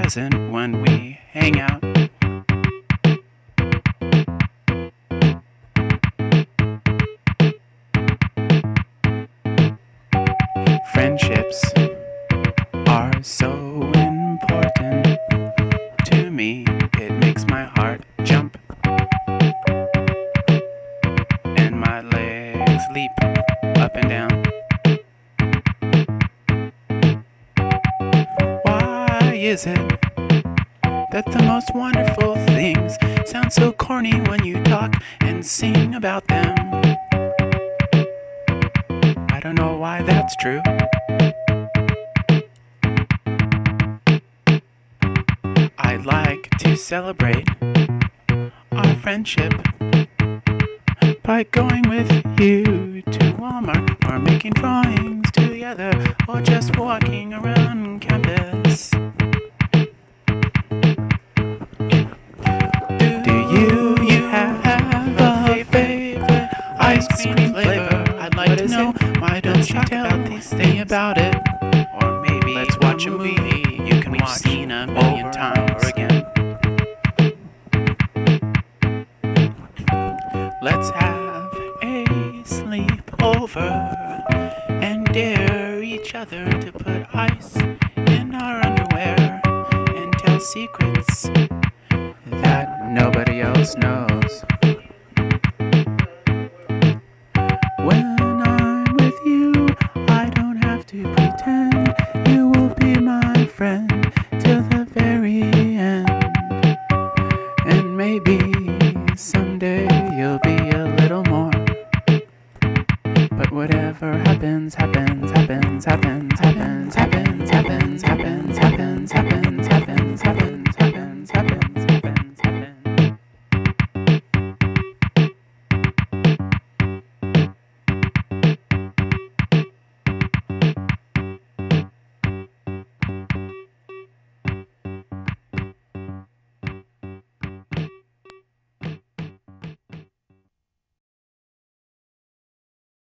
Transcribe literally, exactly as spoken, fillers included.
pleasant when we hang out. Friendships are so important to me. It makes my heart jump and my legs leap up and down. Why is it that the most wonderful things sound so corny when you talk and sing about them? I don't know why that's true. I'd like to celebrate our friendship by going with you to Walmart, or making drawings together, or just walking around campus. Do you, you have a favorite ice cream flavor? I'd like to know. Why don't you tell me about it? Or maybe let's watch a movie you can watch seen a million times again. Let's have a sleepover and dare each other to put ice in our underwear and tell secrets that nobody else knows. When I'm with you, I don't have to pretend. You will be my friend till the very end. And maybe someday you'll be a little more. But whatever happens, happens, happens, happens.